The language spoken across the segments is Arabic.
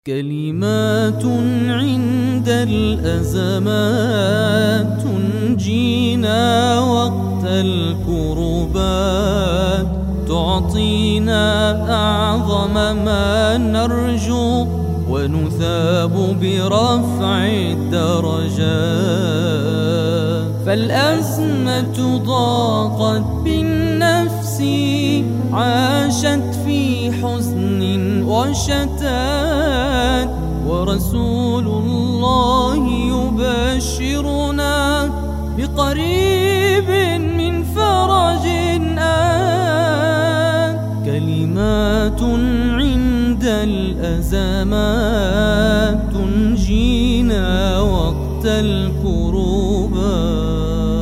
كلمات عند الأزمات تنجينا وقت الكربات، تعطينا أعظم ما نرجو ونثاب برفع الدرجات. فالأزمة ضاقت بالنفس، عاشت في حزن وشتات، ورسول الله يبشرنا بقريب من فرج آت. كلمات عند الأزمات تنجينا وقت الكروبات.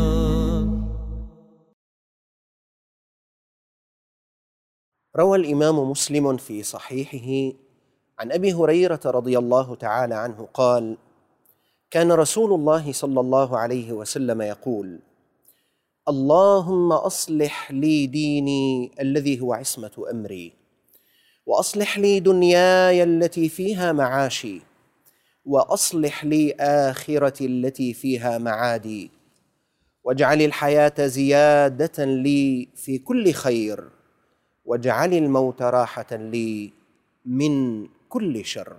روى الإمام مسلم في صحيحه عن أبي هريرة رضي الله تعالى عنه قال: كان رسول الله صلى الله عليه وسلم يقول: اللهم أصلح لي ديني الذي هو عصمة أمري، وأصلح لي دنياي التي فيها معاشي، وأصلح لي آخرتي التي فيها معادي، واجعل الحياة زيادة لي في كل خير، واجعل الموت راحة لي من كل شر.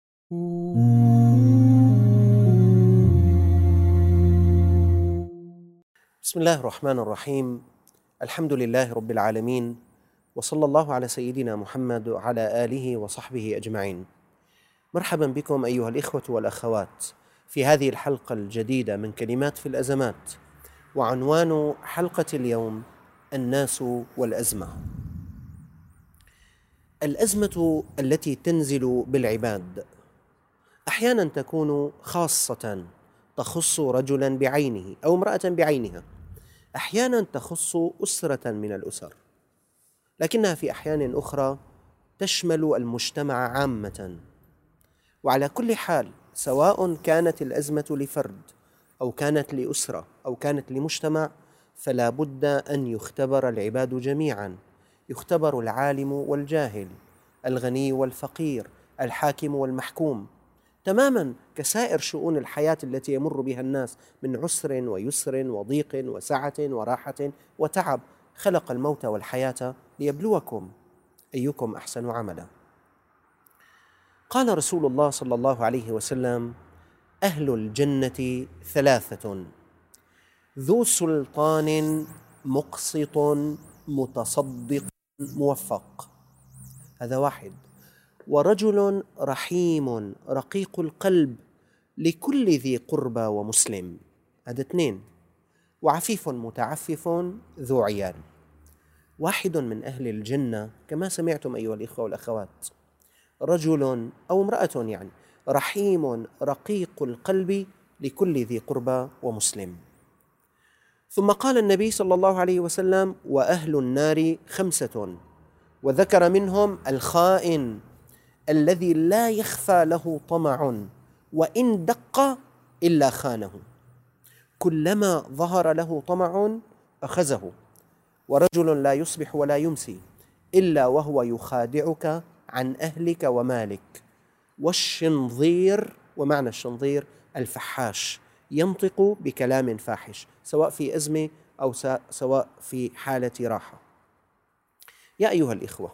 بسم الله الرحمن الرحيم. الحمد لله رب العالمين، وصلى الله على سيدنا محمد وعلى آله وصحبه أجمعين. مرحبا بكم أيها الإخوة والأخوات في هذه الحلقة الجديدة من كلمات في الأزمات، وعنوان حلقة اليوم: الناس والأزمة. الأزمة التي تنزل بالعباد أحيانا تكون خاصة، تخص رجلا بعينه أو امرأة بعينها، أحيانا تخص أسرة من الأسر، لكنها في أحيان أخرى تشمل المجتمع عامة. وعلى كل حال، سواء كانت الأزمة لفرد أو كانت لأسرة أو كانت لمجتمع، فلا بد أن يختبر العباد جميعا. يختبر العالم والجاهل، الغني والفقير، الحاكم والمحكوم، تماما كسائر شؤون الحياة التي يمر بها الناس من عسر ويسر وضيق وسعة وراحة وتعب. خلق الموت والحياة ليبلوكم أيكم أحسن عملا. قال رسول الله صلى الله عليه وسلم: أهل الجنة ثلاثة: ذو سلطان مقسط متصدق موفق، هذا واحد. ورجل رحيم رقيق القلب لكل ذي قربى ومسلم، هذا اثنين. وعفيف متعفف ذو عيال. واحد من أهل الجنة كما سمعتم أيها الإخوة والأخوات، رجل أو امرأة رحيم رقيق القلب لكل ذي قربى ومسلم. ثم قال النبي صلى الله عليه وسلم: وأهل النار خمسة، وذكر منهم الخائن الذي لا يخفى له طمع، وإن دق إلا خانه، كلما ظهر له طمع أخذه. ورجل لا يصبح ولا يمسي إلا وهو يخادعك عن أهلك ومالك. والشنظير، ومعنى الشنظير الفحاش، ينطق بكلام فاحش سواء في أزمة أو سواء في حالة راحة. يا أيها الإخوة،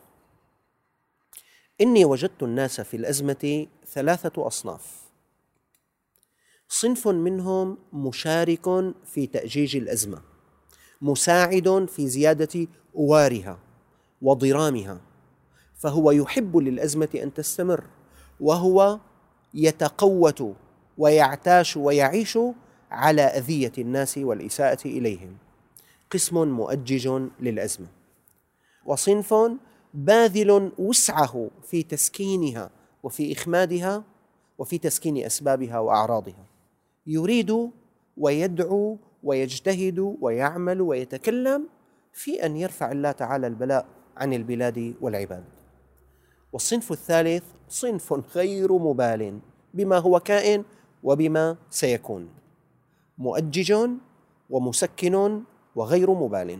إني وجدت الناس في الأزمة ثلاثة أصناف. صنف منهم مشارك في تأجيج الأزمة، مساعد في زيادة أوارها وضرامها، فهو يحب للأزمة أن تستمر، وهو يتقوت ويعتاش ويعيش على أذية الناس والإساءة إليهم. قسم مؤجج للأزمة. وصنف باذل وسعه في تسكينها وفي إخمادها وفي تسكين أسبابها وأعراضها، يريد ويدعو ويجتهد ويعمل ويتكلم في أن يرفع الله تعالى البلاء عن البلاد والعباد. والصنف الثالث صنف غير مبال بما هو كائن وبما سيكون، مؤجج ومسكن وغير مبال.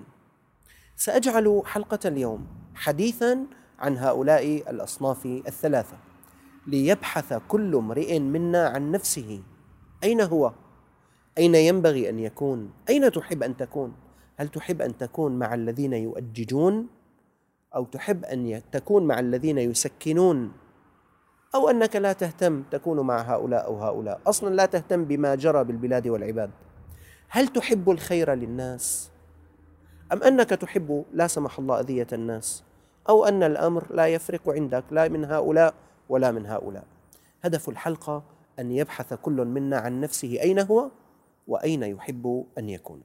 سأجعل حلقة اليوم حديثاً عن هؤلاء الأصناف الثلاثة، ليبحث كل امرئ منا عن نفسه، أين هو؟ أين ينبغي أن يكون؟ أين تحب أن تكون؟ هل تحب أن تكون مع الذين يؤججون؟ أو تحب أن تكون مع الذين يسكنون؟ أو أنك لا تهتم تكون مع هؤلاء أو هؤلاء، أصلا لا تهتم بما جرى بالبلاد والعباد؟ هل تحب الخير للناس؟ أم أنك تحب لا سمح الله أذية الناس؟ أو أن الأمر لا يفرق عندك لا من هؤلاء ولا من هؤلاء؟ هدف الحلقة أن يبحث كل منا عن نفسه أين هو وأين يحب أن يكون.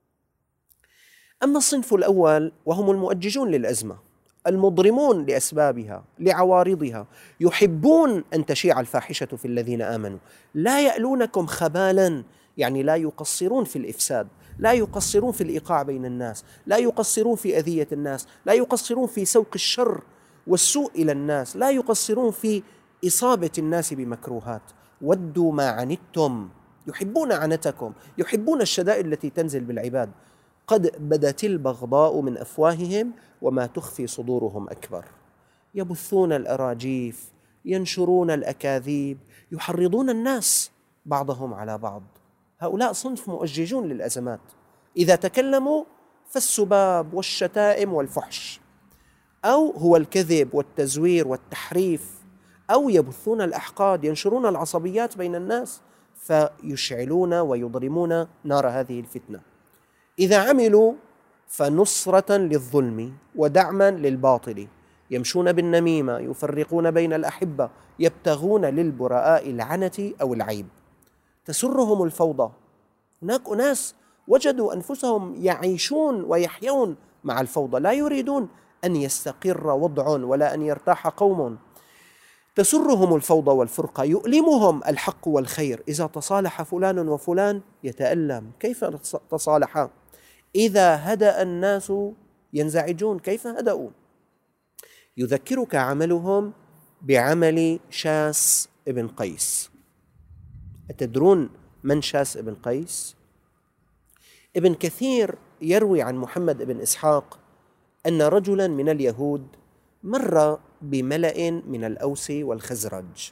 أما الصنف الأول وهم المؤججون للأزمة، المضرمون لأسبابها لعوارضها، يحبون أن تشيع الفاحشة في الذين آمنوا، لا يألونكم خبالا، يعني لا يقصرون في الإفساد، لا يقصرون في الإيقاع بين الناس، لا يقصرون في أذية الناس، لا يقصرون في سوق الشر والسوء إلى الناس، لا يقصرون في إصابة الناس بمكروهات. ودوا ما عنتم، يحبون عنتكم، يحبون الشدائد التي تنزل بالعباد. قد بدت البغضاء من أفواههم وما تخفي صدورهم أكبر. يبثون الأراجيف، ينشرون الأكاذيب، يحرضون الناس بعضهم على بعض. هؤلاء صنف مؤججون للأزمات، إذا تكلموا فالسباب والشتائم والفحش، أو هو الكذب والتزوير والتحريف، أو يبثون الأحقاد، ينشرون العصبيات بين الناس فيشعلون ويضرمون نار هذه الفتنة. إذا عملوا فنصرة للظلم ودعما للباطل، يمشون بالنميمة، يفرقون بين الأحبة، يبتغون للبراء العنة أو العيب. تسرهم الفوضى. هناك أناس وجدوا أنفسهم يعيشون ويحيون مع الفوضى، لا يريدون أن يستقر وضع ولا أن يرتاح قوم. تسرهم الفوضى والفرقة، يؤلمهم الحق والخير. إذا تصالح فلان وفلان يتألم، كيف تصالحا؟ إذا هدأ الناس ينزعجون، كيف هدأوا؟ يذكرك عملهم بعمل شاس ابن قيس. أتدرون من شاس ابن قيس؟ ابن كثير يروي عن محمد بن إسحاق أن رجلا من اليهود مر بملأ من الأوس والخزرج.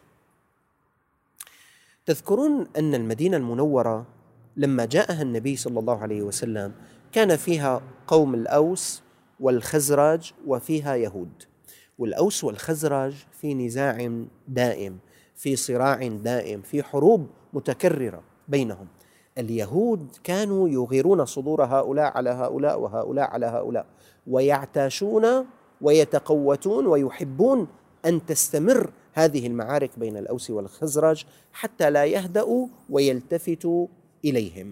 تذكرون أن المدينة المنورة لما جاءها النبي صلى الله عليه وسلم كان فيها قوم الأوس والخزرج وفيها يهود، والأوس والخزرج في نزاع دائم، في صراع دائم، في حروب متكررة بينهم. اليهود كانوا يغيرون صدور هؤلاء على هؤلاء وهؤلاء على هؤلاء، ويعتاشون ويتقوتون ويحبون أن تستمر هذه المعارك بين الأوس والخزرج حتى لا يهدأوا ويلتفتوا إليهم.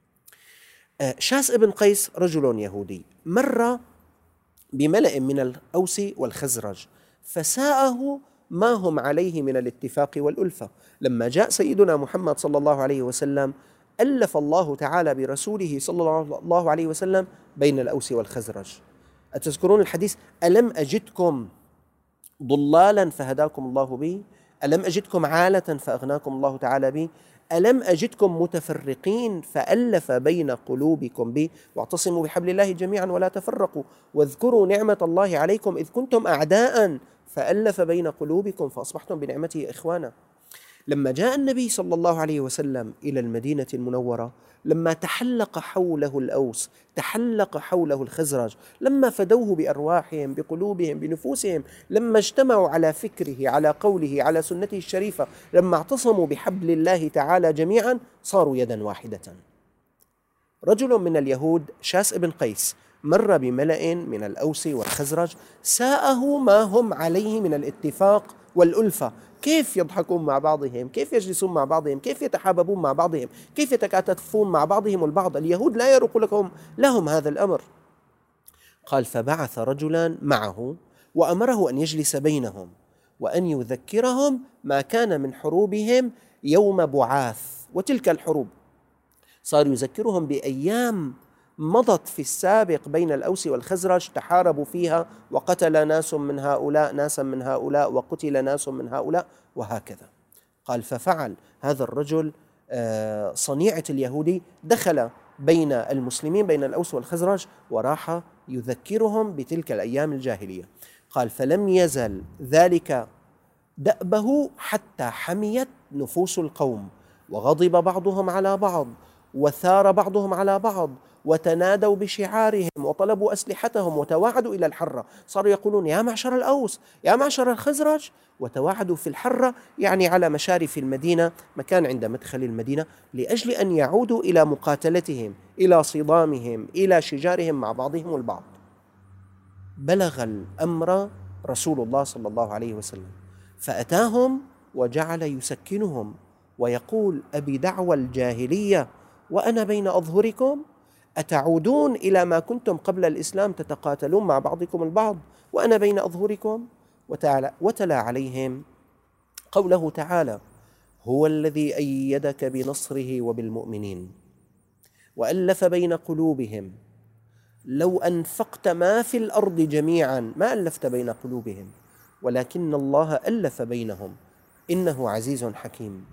شاس ابن قيس رجل يهودي مر بملأ من الأوس والخزرج فساءه ما هم عليه من الاتفاق والألفة. لما جاء سيدنا محمد صلى الله عليه وسلم ألف الله تعالى برسوله صلى الله عليه وسلم بين الأوس والخزرج. أتذكرون الحديث: ألم أجدكم ضلالا فهداكم الله بي؟ ألم أجدكم عالة فأغناكم الله تعالى بي؟ ألم أجدكم متفرقين فألف بين قلوبكم بي؟ واعتصموا بحبل الله جميعا ولا تفرقوا واذكروا نعمة الله عليكم إذ كنتم أعداء فألف بين قلوبكم فأصبحتم بنعمته إخوانا. لما جاء النبي صلى الله عليه وسلم إلى المدينة المنورة، لما تحلق حوله الأوس، تحلق حوله الخزرج، لما فدوه بأرواحهم بقلوبهم بنفوسهم، لما اجتمعوا على فكره على قوله على سنته الشريفة، لما اعتصموا بحبل الله تعالى جميعا صاروا يدا واحدة. رجل من اليهود شاس ابن قيس مر بملأ من الأوس والخزرج ساءه ما هم عليه من الاتفاق والألفة. كيف يضحكون مع بعضهم، كيف يجلسون مع بعضهم، كيف يتحاببون مع بعضهم، كيف يتكاتفون مع بعضهم البعض. اليهود لا يروق لهم هذا الأمر. قال: فبعث رجلا معه وأمره أن يجلس بينهم وأن يذكرهم ما كان من حروبهم يوم بعاث. وتلك الحروب صار يذكرهم بأيام مضت في السابق بين الأوس والخزرج تحاربوا فيها وقتل ناس من هؤلاء ناسا من هؤلاء وقتل ناس من هؤلاء وهكذا. قال: ففعل هذا الرجل صنيعة اليهودي، دخل بين المسلمين بين الأوس والخزرج وراح يذكرهم بتلك الأيام الجاهلية. قال: فلم يزل ذلك دأبه حتى حميت نفوس القوم، وغضب بعضهم على بعض، وثار بعضهم على بعض، وتنادوا بشعارهم وطلبوا أسلحتهم وتواعدوا إلى الحرة. صاروا يقولون يا معشر الأوس، يا معشر الخزرج، وتواعدوا في الحرة، يعني على مشارف المدينة، مكان عند مدخل المدينة، لأجل أن يعودوا إلى مقاتلتهم، إلى صدامهم، إلى شجارهم مع بعضهم البعض. بلغ الأمر رسول الله صلى الله عليه وسلم، فأتاهم وجعل يسكنهم ويقول: أبي دعوى الجاهلية وأنا بين أظهركم؟ أتعودون إلى ما كنتم قبل الإسلام تتقاتلون مع بعضكم البعض وأنا بين أظهركم؟ وتلا عليهم قوله تعالى: هو الذي أيدك بنصره وبالمؤمنين وألف بين قلوبهم لو أنفقت ما في الأرض جميعا ما ألفت بين قلوبهم ولكن الله ألف بينهم إنه عزيز حكيم.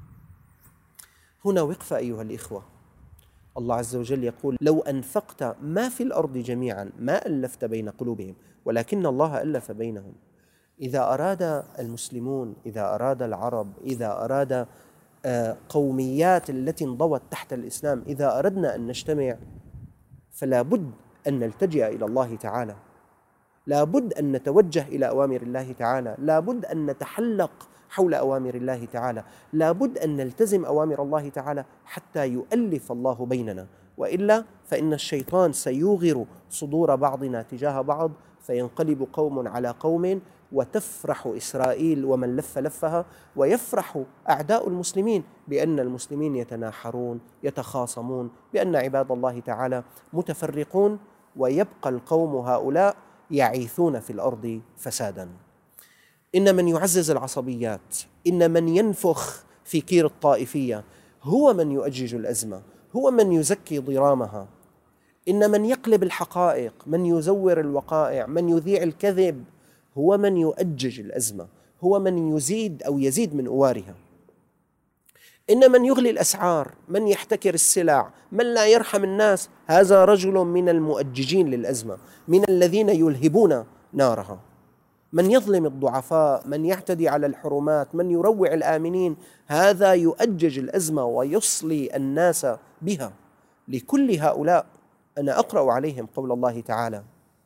هنا وقفة أيها الإخوة. الله عز وجل يقول: لو أنفقت ما في الأرض جميعا ما ألفت بين قلوبهم ولكن الله ألف بينهم. إذا أراد المسلمون، إذا أراد العرب، إذا أراد قوميات التي انضوت تحت الإسلام، إذا أردنا أن نجتمع فلا بد أن نلتجئ إلى الله تعالى، لا بد أن نتوجه إلى أوامر الله تعالى، لا بد أن نتحلق حول أوامر الله تعالى، لا بد أن نلتزم أوامر الله تعالى حتى يؤلف الله بيننا، وإلا فإن الشيطان سيوغر صدور بعضنا تجاه بعض، فينقلب قوم على قوم، وتفرح إسرائيل ومن لف لفها، ويفرح أعداء المسلمين بأن المسلمين يتناحرون يتخاصمون، بأن عباد الله تعالى متفرقون، ويبقى القوم هؤلاء يعيثون في الأرض فسادا. إن من يعزز العصبيات، إن من ينفخ في كير الطائفية هو من يؤجج الأزمة، هو من يزكي ضرامها. إن من يقلب الحقائق، من يزور الوقائع، من يذيع الكذب، هو من يؤجج الأزمة، هو من يزيد أو يزيد من أوارها. إن من يغلي الأسعار، من يحتكر السلع، من لا يرحم الناس، هذا رجل من المؤججين للأزمة، من الذين يلهبون نارها. من يظلم الضعفاء، من يعتدي على الحرمات، من يروع الآمنين، هذا يؤجج الأزمة ويصلي الناس بها. لكل هؤلاء أنا أقرأ عليهم قول الله تعالى: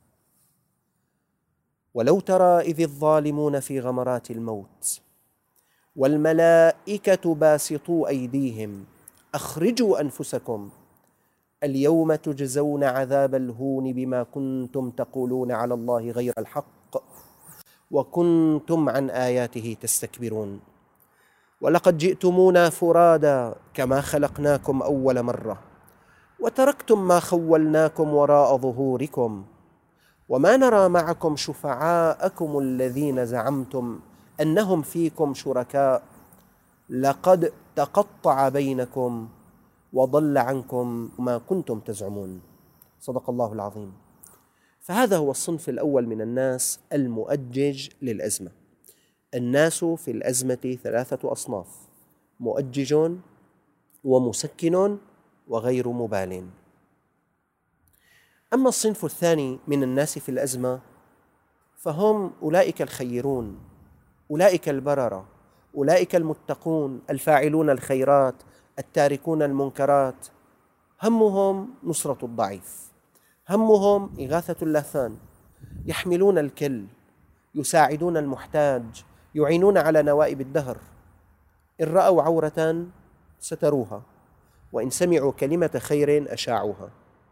ولو ترى إذ الظالمون في غمرات الموت والملائكة باسطوا أيديهم أخرجوا أنفسكم اليوم تجزون عذاب الهون بما كنتم تقولون على الله غير الحق وكنتم عن آياته تستكبرون ولقد جئتمونا فرادا كما خلقناكم أول مرة وتركتم ما خولناكم وراء ظهوركم وما نرى معكم شفعاءكم الذين زعمتم أنهم فيكم شركاء لقد تقطع بينكم وضل عنكم ما كنتم تزعمون. صدق الله العظيم. فهذا هو الصنف الأول من الناس المؤجج للأزمة. الناس في الأزمة ثلاثة أصناف: مؤجج ومسكن وغير مبال. أما الصنف الثاني من الناس في الأزمة فهم أولئك الخيرون، أولئك البررة، أولئك المتقون الفاعلون الخيرات التاركون المنكرات، همهم نصرة الضعيف، همهم إغاثة اللهفان، يحملون الكل، يساعدون المحتاج، يعينون على نوائب الدهر. إن رأوا عورة ستروها، وإن سمعوا كلمة خير أشاعوها.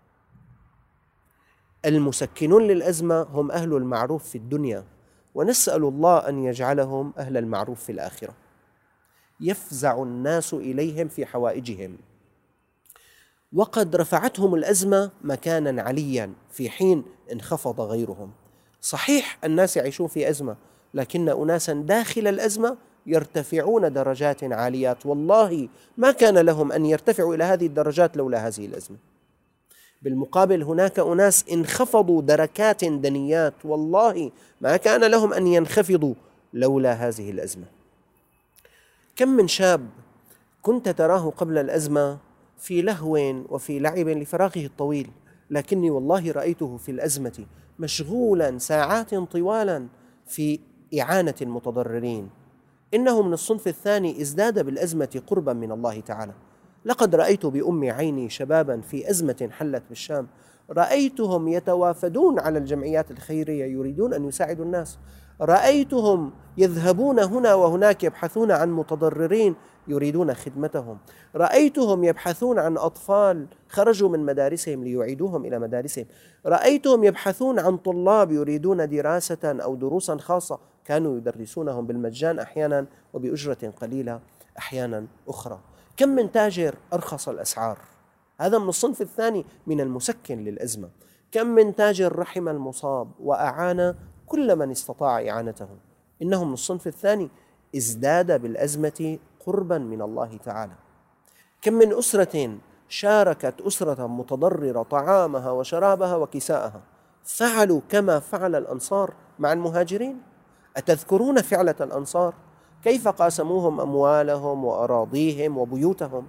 المسكنون للأزمة هم أهل المعروف في الدنيا، ونسأل الله أن يجعلهم أهل المعروف في الآخرة. يفزع الناس إليهم في حوائجهم، وقد رفعتهم الأزمة مكانا عليا في حين انخفض غيرهم. صحيح الناس يعيشون في أزمة، لكن أناسا داخل الأزمة يرتفعون درجات عاليات، والله ما كان لهم أن يرتفعوا إلى هذه الدرجات لولا هذه الأزمة. بالمقابل هناك أناس انخفضوا دركات دنيات، والله ما كان لهم أن ينخفضوا لولا هذه الأزمة. كم من شاب كنت تراه قبل الأزمة في لهو وفي لعب لفراغه الطويل، لكني والله رأيته في الأزمة مشغولا ساعات طوالا في إعانة المتضررين، إنه من الصنف الثاني ازداد بالأزمة قربا من الله تعالى. لقد رأيت بأم عيني شبابا في أزمة حلت بالشام، رأيتهم يتوافدون على الجمعيات الخيرية يريدون أن يساعدوا الناس، رأيتهم يذهبون هنا وهناك يبحثون عن متضررين يريدون خدمتهم، رأيتهم يبحثون عن أطفال خرجوا من مدارسهم ليعيدوهم إلى مدارسهم، رأيتهم يبحثون عن طلاب يريدون دراسة أو دروسا خاصة كانوا يدرسونهم بالمجان أحيانا وبأجرة قليلة أحيانا أخرى. كم من تاجر أرخص الأسعار، هذا من الصنف الثاني من المسكن للأزمة. كم من تاجر رحم المصاب وأعان كل من استطاع إعانته، إنه من الصنف الثاني ازداد بالأزمة قربا من الله تعالى. كم من أسرة شاركت أسرة متضررة طعامها وشرابها وكساءها، فعلوا كما فعل الأنصار مع المهاجرين. أتذكرون فعلة الأنصار كيف قاسموهم أموالهم وأراضيهم وبيوتهم؟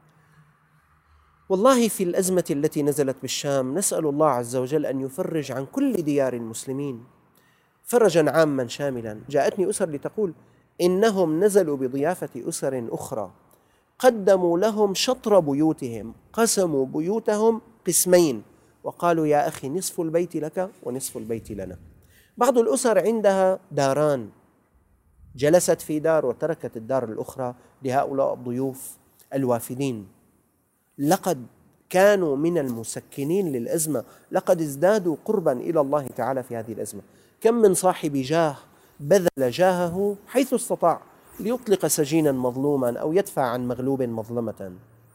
والله في الأزمة التي نزلت بالشام نسأل الله عز وجل أن يفرج عن كل ديار المسلمين فرجا عاما شاملا. جاءتني أسر لتقول إنهم نزلوا بضيافة أسر أخرى، قدموا لهم شطر بيوتهم، قسموا بيوتهم قسمين وقالوا يا أخي نصف البيت لك ونصف البيت لنا. بعض الأسر عندها داران، جلست في دار وتركت الدار الأخرى لهؤلاء الضيوف الوافدين. لقد كانوا من المسكنين للأزمة، لقد ازدادوا قربا إلى الله تعالى في هذه الأزمة. كم من صاحب جاه بذل جاهه حيث استطاع ليطلق سجينا مظلوما أو يدفع عن مغلوب مظلمة.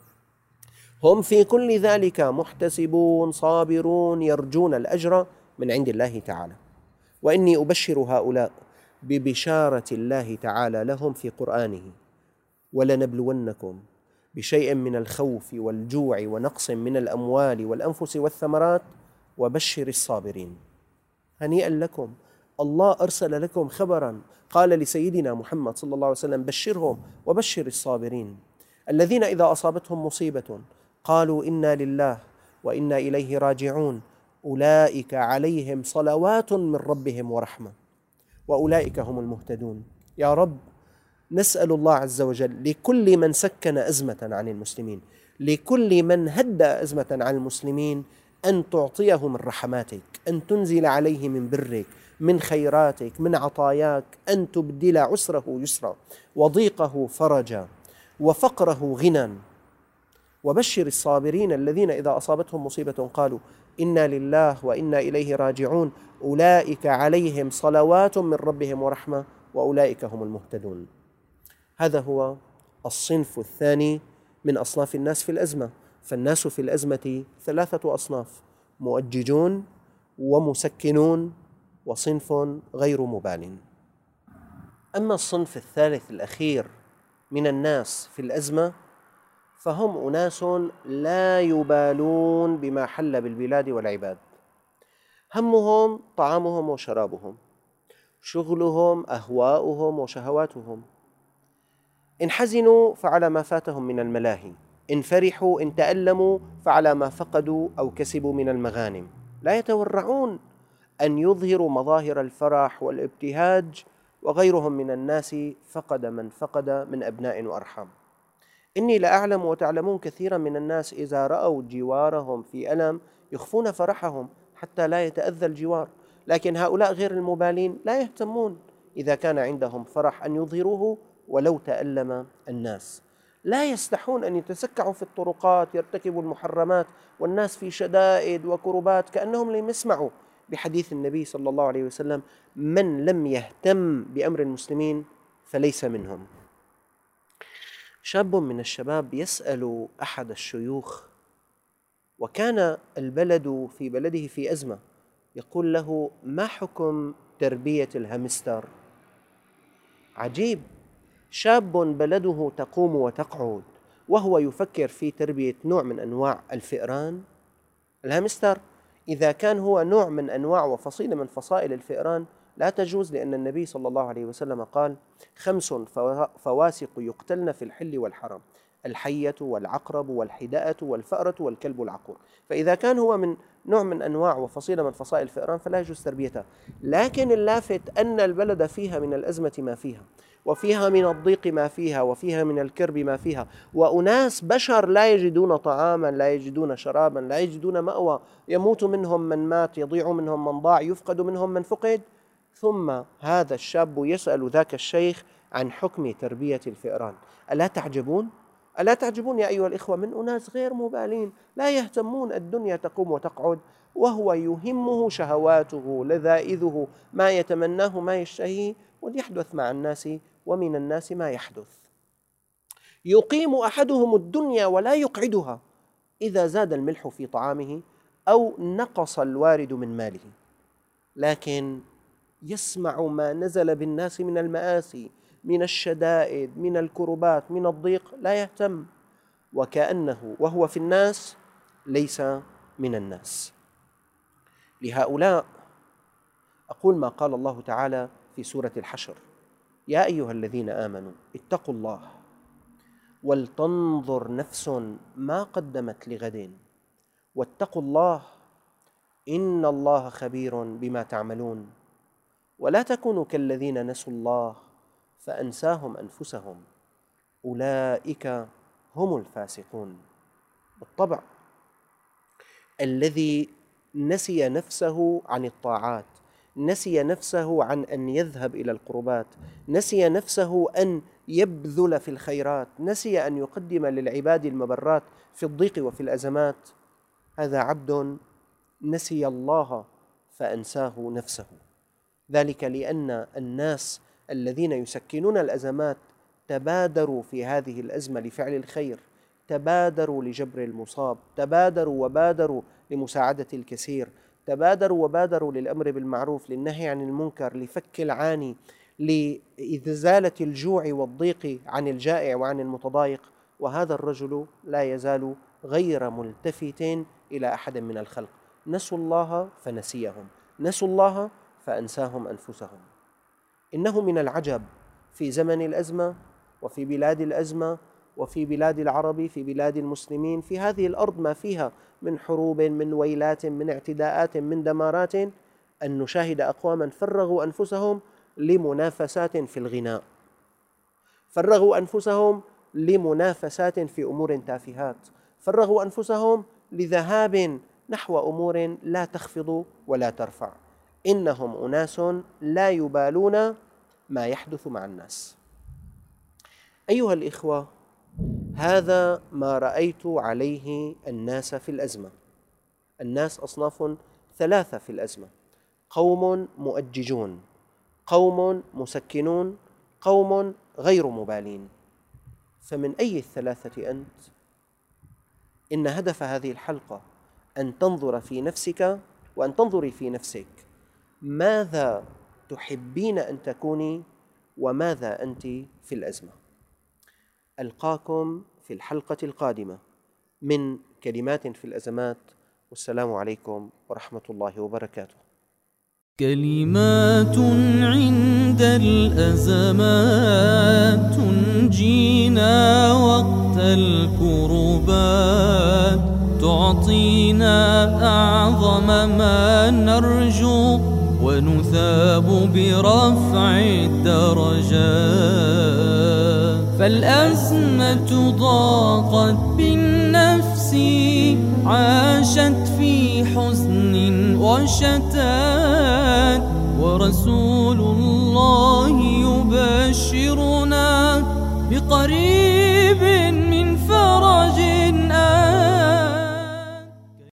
هم في كل ذلك محتسبون صابرون يرجون الأجر من عند الله تعالى. وإني أبشر هؤلاء ببشارة الله تعالى لهم في قرآنه: ولنبلونكم بشيء من الخوف والجوع ونقص من الأموال والأنفس والثمرات وبشر الصابرين. هنيئا لكم، الله أرسل لكم خبرا، قال لسيدنا محمد صلى الله عليه وسلم: بشرهم وبشر الصابرين الذين إذا أصابتهم مصيبة قالوا إنا لله وإنا إليه راجعون أولئك عليهم صلوات من ربهم ورحمة وأولئك هم المهتدون. يا رب، نسأل الله عز وجل لكل من سكن أزمة عن المسلمين، لكل من هدأ أزمة عن المسلمين، أن تعطيه من رحماتك، أن تنزل عليه من برك، من خيراتك، من عطاياك، أن تبدل عسره يسرا وضيقه فرجا وفقره غنى. وبشر الصابرين الذين إذا أصابتهم مصيبة قالوا إنا لله وإنا إليه راجعون أولئك عليهم صلوات من ربهم ورحمة وأولئك هم المهتدون. هذا هو الصنف الثاني من أصناف الناس في الأزمة. فالناس في الأزمة ثلاثة أصناف: مؤججون ومسكنون وصنف غير مبال. أما الصنف الثالث الأخير من الناس في الأزمة فهم أناس لا يبالون بما حل بالبلاد والعباد، همهم طعامهم وشرابهم، شغلهم أهواؤهم وشهواتهم. إن حزنوا فعلى ما فاتهم من الملاهي، إن فرحوا إن تألموا فعلى ما فقدوا أو كسبوا من المغانم. لا يتورعون أن يظهروا مظاهر الفرح والابتهاج، وغيرهم من الناس فقد من فقد من أبناء وأرحام. إني لأعلم وتعلمون كثيرا من الناس إذا رأوا جوارهم في ألم يخفون فرحهم حتى لا يتأذى الجوار، لكن هؤلاء غير المبالين لا يهتمون إذا كان عندهم فرح أن يظهروه ولو تألم الناس. لا يستحون أن يتسكعوا في الطرقات يرتكبوا المحرمات والناس في شدائد وكربات كأنهم لم يسمعوا بحديث النبي صلى الله عليه وسلم: من لم يهتم بأمر المسلمين فليس منهم. شاب من الشباب يسأل أحد الشيوخ، وكان البلد في بلده في أزمة، يقول له: ما حكم تربية الهامستر؟ عجيب، شاب بلده تقوم وتقعد وهو يفكر في تربية نوع من أنواع الفئران. الهامستر إذا كان هو نوع من أنواع وفصيلة من فصائل الفئران لا تجوز، لأن النبي صلى الله عليه وسلم قال: 5 فواسق يقتلن في الحل والحرام: الحية والعقرب والحداءة والفأرة والكلب العقور. فإذا كان هو من نوع من أنواع وفصيلة من فصائل الفئران فلا يجوز تربيتها. لكن اللافت أن البلد فيها من الأزمة ما فيها، وفيها من الضيق ما فيها، وفيها من الكرب ما فيها، وأناس بشر لا يجدون طعاما، لا يجدون شرابا، لا يجدون مأوى، يموت منهم من مات، يضيع منهم من ضاع، يفقد منهم من فقد. ثم هذا الشاب يسأل ذاك الشيخ عن حكم تربية الفئران. ألا تعجبون؟ ألا تعجبون يا أيها الإخوة من أناس غير مبالين لا يهتمون، الدنيا تقوم وتقعد، وهو يهمه شهواته، لذائذه، ما يتمناه، ما يشتهيه، وليحدث مع الناس ومن الناس ما يحدث. يقيم أحدهم الدنيا ولا يقعدها إذا زاد الملح في طعامه أو نقص الوارد من ماله، لكن يسمع ما نزل بالناس من المآسي، من الشدائد، من الكربات، من الضيق، لا يهتم، وكأنه وهو في الناس ليس من الناس. لهؤلاء أقول ما قال الله تعالى في سورة الحشر: يا أيها الذين آمنوا اتقوا الله ولتنظر نفس ما قدمت لغد واتقوا الله إن الله خبير بما تعملون ولا تكونوا كالذين نسوا الله فأنساهم أنفسهم أولئك هم الفاسقون. بالطبع الذي نسي نفسه عن الطاعات، نسي نفسه عن أن يذهب إلى القربات، نسي نفسه أن يبذل في الخيرات، نسي أن يقدم للعباد المبرات في الضيق وفي الأزمات، هذا عبد نسي الله فأنساه نفسه. ذلك لأن الناس الذين يسكنون الأزمات تبادروا في هذه الأزمة لفعل الخير، تبادروا لجبر المصاب، تبادروا وبادروا لمساعدة الكثير، تبادروا وبادروا للأمر بالمعروف، للنهي عن المنكر، لفك العاني، لإزالة الجوع والضيق عن الجائع وعن المتضايق. وهذا الرجل لا يزال غير ملتفت إلى أحد من الخلق. نسوا الله فنسيهم، نسوا الله فأنساهم أنفسهم. إنه من العجب في زمن الأزمة وفي بلاد الأزمة وفي بلاد العرب، في بلاد المسلمين، في هذه الأرض ما فيها من حروب، من ويلات، من اعتداءات، من دمارات، أن نشاهد أقواما فرغوا أنفسهم لمنافسات في الغناء، فرغوا أنفسهم لمنافسات في أمور تافهات، فرغوا أنفسهم لذهاب نحو أمور لا تخفض ولا ترفع. إنهم أناس لا يبالون ما يحدث مع الناس. أيها الإخوة، هذا ما رأيت عليه الناس في الأزمة. الناس أصناف 3 في الأزمة: قوم مؤججون، قوم مسكنون، قوم غير مبالين. فمن أي ال3 أنت؟ إن هدف هذه الحلقة أن تنظر في نفسك وأن تنظري في نفسك، ماذا تحبين أن تكوني وماذا أنت في الأزمة. ألقاكم في الحلقة القادمة من كلمات في الأزمات، والسلام عليكم ورحمة الله وبركاته. كلمات عند الأزمات تنجينا وقت الكربات، تعطينا أعظم ما نرجو ونثاب برفع الدرجات. فالأزمة ضاقت بالنفس، عاشت في حزن وشتات، ورسول الله يبشرنا بقريب من فرج.